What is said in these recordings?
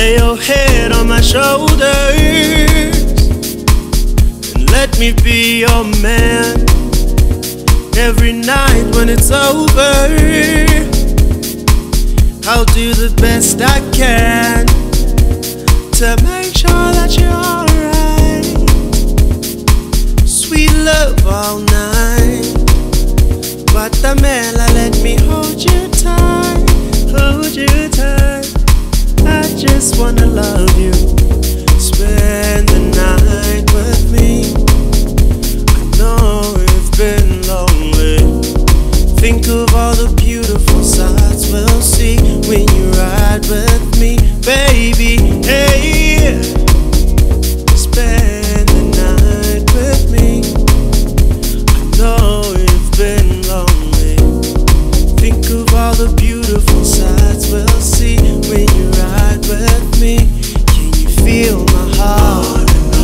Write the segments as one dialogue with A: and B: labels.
A: Lay your head on my shoulders and let me be your man. Every night when it's over, I'll do the best I can to make sure that you're alright. Sweet love all night, Guatemala, let me hold you tight, hold you tight. I just wanna love you, spend the night with me. I know it's been lonely. Think of all the beautiful sights we'll see when you ride with me, baby. Hey, spend the night with me. I know it's been lonely. Think of all the beautiful sights we'll see when you ride with me. Can you feel my heart?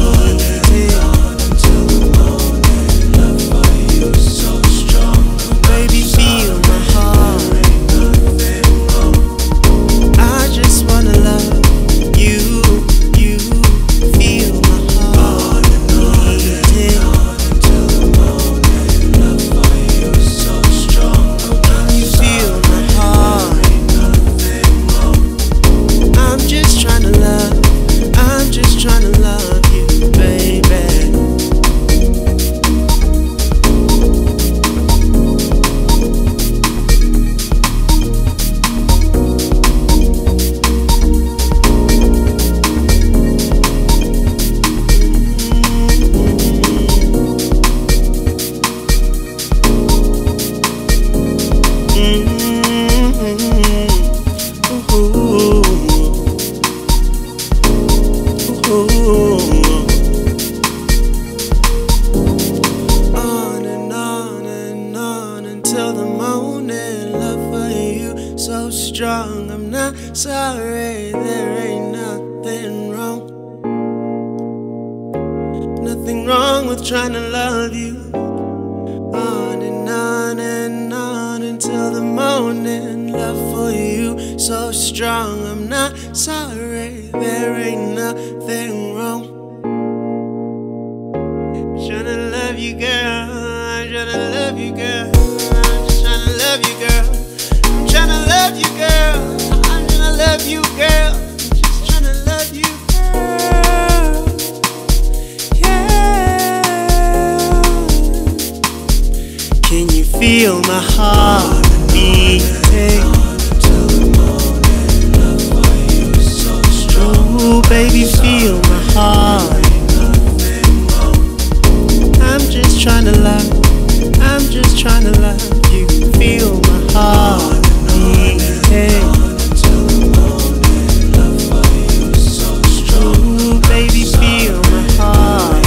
A: On and on until the morning. Love for you so strong. I'm not sorry, there ain't nothing wrong. Nothing wrong with trying to love you. On and on until the morning. Love for you so strong. I'm not sorry, there ain't nothing wrong. Tryna love you, girl. I'm tryna love you, girl. I'm just tryna love you, girl. I'm tryna love you, girl. I'm tryna love you, girl. Just tryna love you, girl. Yeah. Can you feel my heart beating? Oh, baby, feel my heart. I'm just tryna love you. Feel my heart beating. Ooh, baby, feel my heart.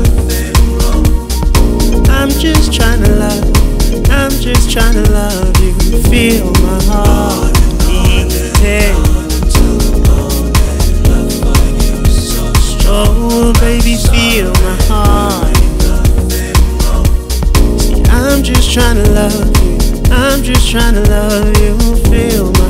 A: I'm just tryna love you. Feel my heart beating. Oh, baby, feel my heart. I'm just tryna love you. I'm just tryna love you. Feel my